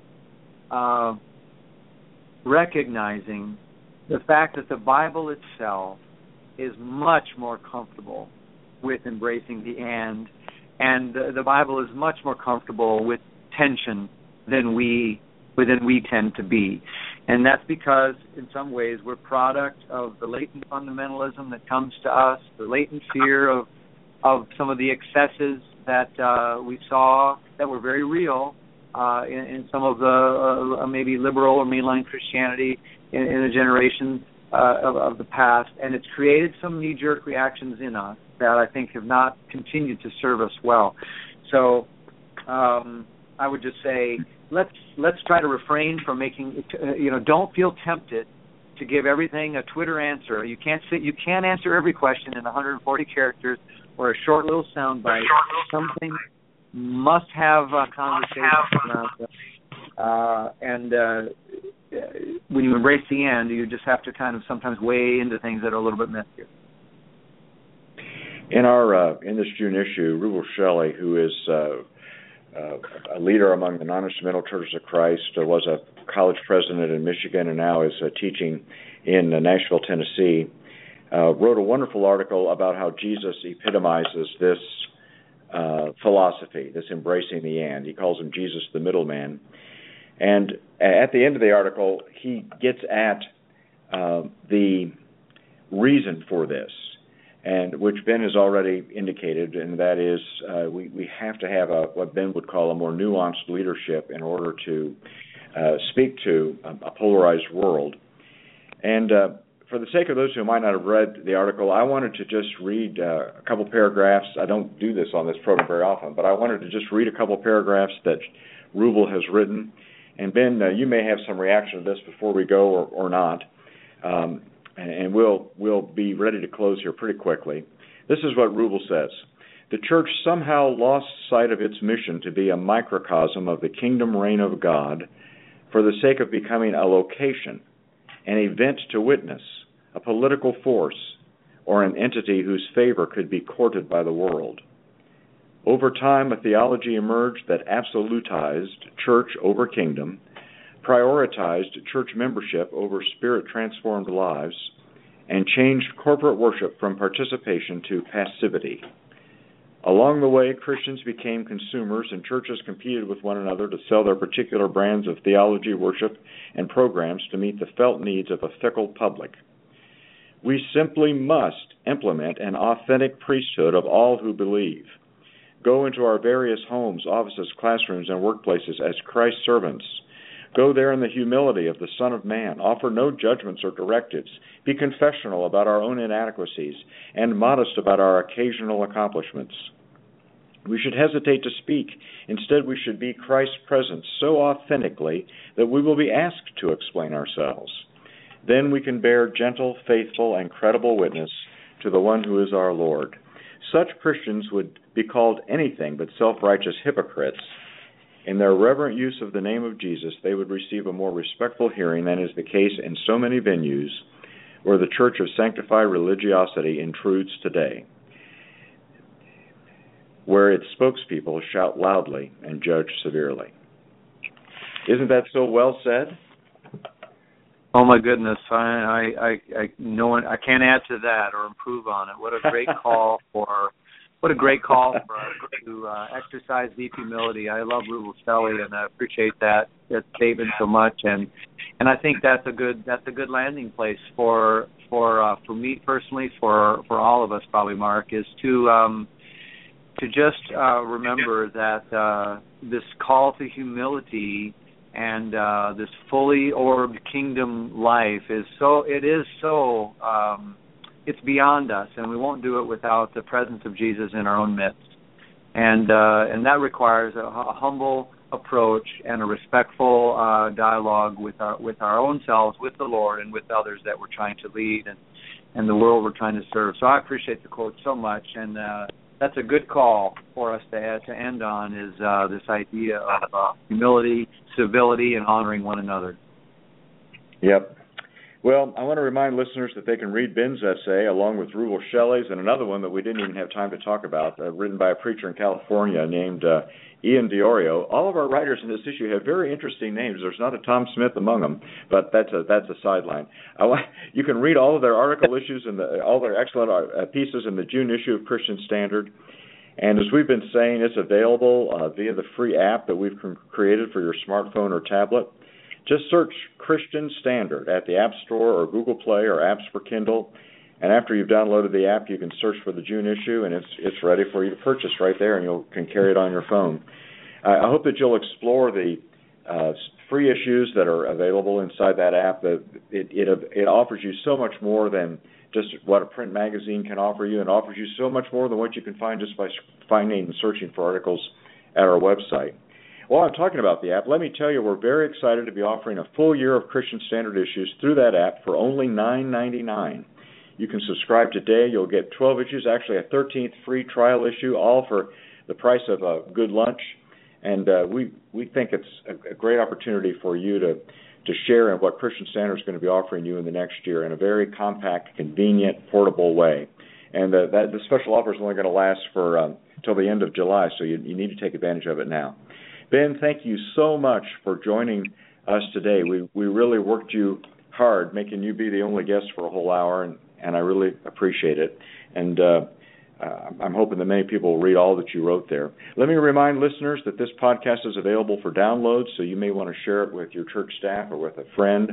recognizing the fact that the Bible itself is much more comfortable with embracing the and the Bible is much more comfortable with tension than we tend to be. And that's because, in some ways, we're product of the latent fundamentalism that comes to us, the latent fear of some of the excesses that we saw that were very real in some of the maybe liberal or mainline Christianity in a generation of the past. And it's created some knee-jerk reactions in us that I think have not continued to serve us well. So I would just say, let's try to refrain from making, don't feel tempted to give everything a Twitter answer. You can't answer every question in 140 characters or a short little soundbite. Something must have a conversation around it. And when you embrace the end, you just have to kind of sometimes weigh into things that are a little bit messier. In this June issue, Rubel Shelly, who is a leader among the non-instrumental Churches of Christ, was a college president in Michigan and now is teaching in Nashville, Tennessee, wrote a wonderful article about how Jesus epitomizes this philosophy, this embracing the and. He calls him Jesus the middleman. And at the end of the article, he gets at the reason for this, and which Ben has already indicated, and that is we have to have what Ben would call a more nuanced leadership in order to speak to a polarized world. And for the sake of those who might not have read the article, I wanted to just read a couple paragraphs. I don't do this on this program very often, but I wanted to just read a couple paragraphs that Rubel has written. And Ben, you may have some reaction to this before we go or not. And we'll be ready to close here pretty quickly. This is what Rubel says. The church somehow lost sight of its mission to be a microcosm of the kingdom reign of God for the sake of becoming a location, an event to witness, a political force, or an entity whose favor could be courted by the world. Over time, a theology emerged that absolutized church over kingdom, prioritized church membership over spirit-transformed lives, and changed corporate worship from participation to passivity. Along the way, Christians became consumers, and churches competed with one another to sell their particular brands of theology, worship, and programs to meet the felt needs of a fickle public. We simply must implement an authentic priesthood of all who believe. Go into our various homes, offices, classrooms, and workplaces as Christ's servants. Go there in the humility of the Son of Man. Offer no judgments or directives. Be confessional about our own inadequacies and modest about our occasional accomplishments. We should hesitate to speak. Instead, we should be Christ's presence so authentically that we will be asked to explain ourselves. Then we can bear gentle, faithful, and credible witness to the one who is our Lord. Such Christians would be called anything but self-righteous hypocrites. In their reverent use of the name of Jesus, they would receive a more respectful hearing than is the case in so many venues where the Church of Sanctified Religiosity intrudes today, where its spokespeople shout loudly and judge severely. Isn't that so well said? Oh my goodness! I can't add to that or improve on it. What a great call for us to exercise deep humility. I love Rubel Shelley, and I appreciate that statement so much. And I think that's a good landing place for me personally, for all of us probably, Mark, is to just remember that this call to humility and this fully orbed kingdom life it's beyond us, and we won't do it without the presence of Jesus in our own midst. And that requires a humble approach and a respectful dialogue with our own selves, with the Lord, and with others that we're trying to lead and the world we're trying to serve. So I appreciate the quote so much, and that's a good call for us to end on, is this idea of humility, civility, and honoring one another. Yep. Well, I want to remind listeners that they can read Ben's essay along with Rubel Shelley's and another one that we didn't even have time to talk about, written by a preacher in California named Ian Diorio. All of our writers in this issue have very interesting names. There's not a Tom Smith among them, but that's a sideline. You can read all of their article issues and all their excellent pieces in the June issue of Christian Standard. And as we've been saying, it's available via the free app that we've created for your smartphone or tablet. Just search Christian Standard at the App Store or Google Play or Apps for Kindle. And after you've downloaded the app, you can search for the June issue, and it's ready for you to purchase right there, and you can carry it on your phone. I hope that you'll explore the free issues that are available inside that app. It offers you so much more than just what a print magazine can offer you. It offers you so much more than what you can find just by finding and searching for articles at our website. While I'm talking about the app, let me tell you we're very excited to be offering a full year of Christian Standard issues through that app for only $9.99. You can subscribe today. You'll get 12 issues, actually a 13th free trial issue, all for the price of a good lunch. And we think it's a great opportunity for you to share in what Christian Standard is going to be offering you in the next year in a very compact, convenient, portable way. And the special offer is only going to last for till the end of July, so you need to take advantage of it now. Ben, thank you so much for joining us today. We really worked you hard, making you be the only guest for a whole hour, and I really appreciate it. And I'm hoping that many people will read all that you wrote there. Let me remind listeners that this podcast is available for download, so you may want to share it with your church staff or with a friend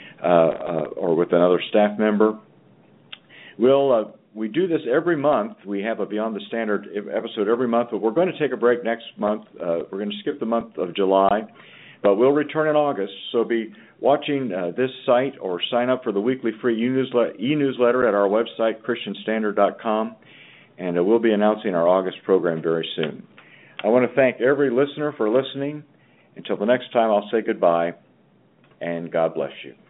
or with another staff member. We do this every month. We have a Beyond the Standard episode every month, but we're going to take a break next month. We're going to skip the month of July, but we'll return in August. So be watching this site or sign up for the weekly free e-newsletter at our website, christianstandard.com, and we'll be announcing our August program very soon. I want to thank every listener for listening. Until the next time, I'll say goodbye, and God bless you.